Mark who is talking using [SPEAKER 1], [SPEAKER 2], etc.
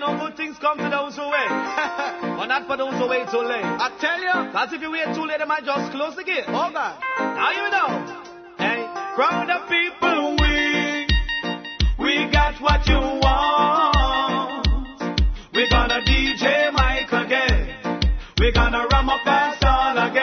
[SPEAKER 1] know good things come to those who wait. But not for those who wait too late. I tell you, because if you wait too late, they might just close the gate. Hold on. Now you know. Hey, crowd of people, we got what you want. We're gonna DJ Mike again. We're gonna ram up that song again.